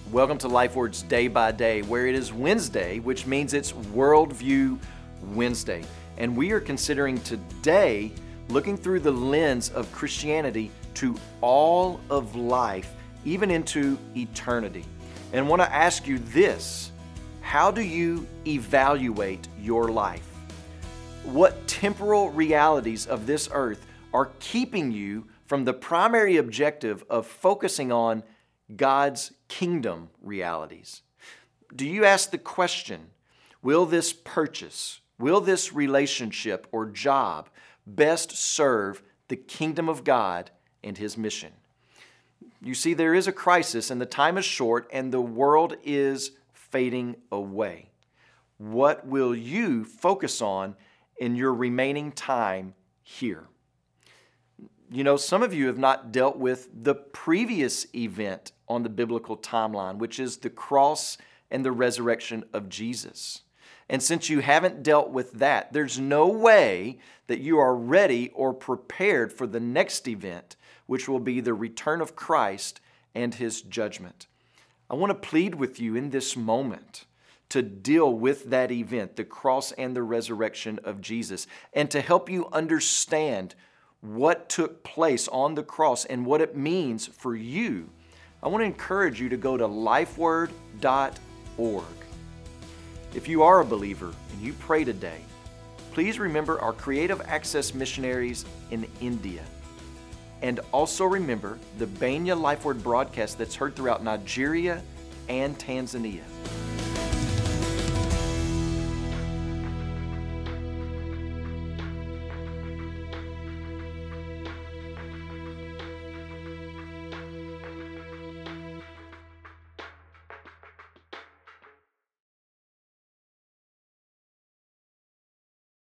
Welcome to LifeWord's Day by Day, where it is Wednesday, which means it's Worldview Wednesday. And we are considering today looking through the lens of Christianity to all of life, even into eternity. And I want to ask you this: how do you evaluate your life? What temporal realities of this earth are keeping you from the primary objective of focusing on God's kingdom realities? Do you ask the question, will this purchase, will this relationship or job best serve the kingdom of God and His mission? You see, there is a crisis and the time is short and the world is fading away. What will you focus on in your remaining time here? You know, some of you have not dealt with the previous event on the biblical timeline, which is the cross and the resurrection of Jesus. And since you haven't dealt with that, there's no way that you are ready or prepared for the next event, which will be the return of Christ and His judgment. I want to plead with you in this moment to deal with that event, the cross and the resurrection of Jesus, and to help you understand what took place on the cross and what it means for you. I want to encourage you to go to lifeword.org. If you are a believer and you pray today, please remember our Creative Access missionaries in India. And also remember the Benya LifeWord broadcast that's heard throughout Nigeria and Tanzania.